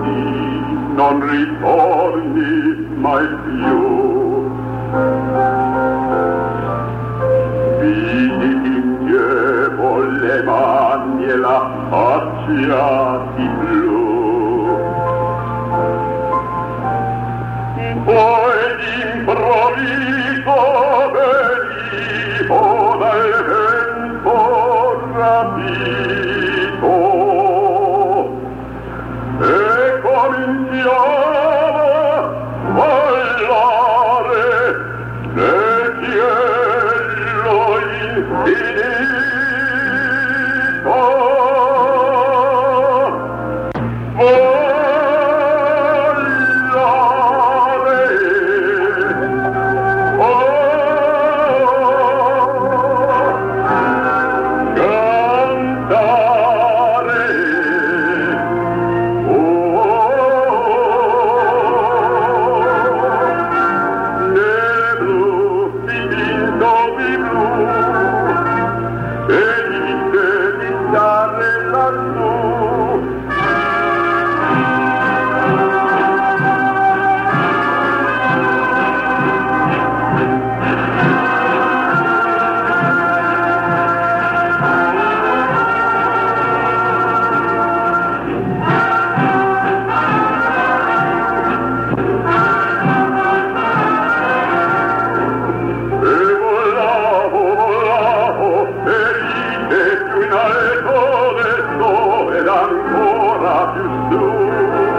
non ritorni mai più. Vidi insieme le mani e la faccia di blu. Poi d'improvviso venivo dal vento rapito e cominciava a ballare nel cielo infinito.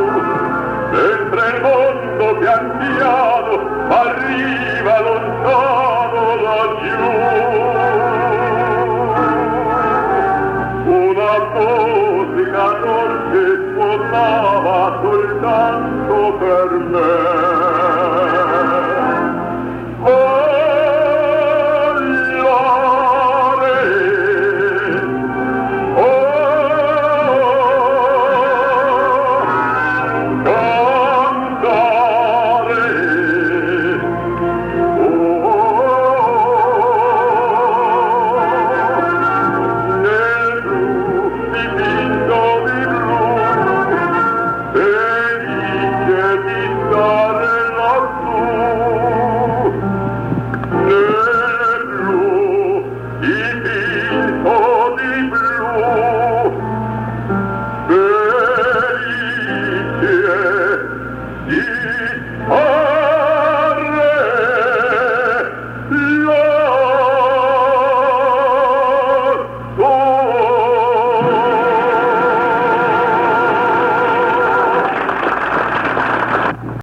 Mentre il mondo pian piano arriva lontano